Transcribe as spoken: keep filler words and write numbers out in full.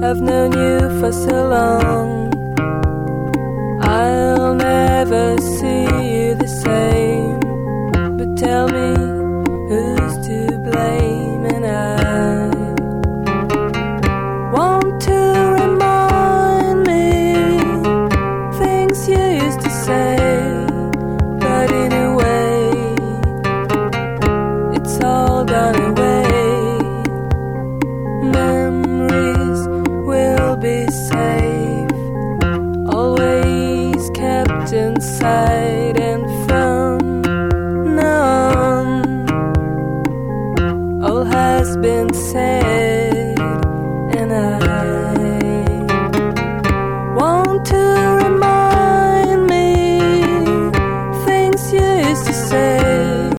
I've known you for so long. I'll never see you the same. But tell me, who's to blame? And I want to remind me things you used to say, but in a way it's all gone away. Memories will be safe, always kept inside, and from now on all has been said. And I want to remind me things you used to say,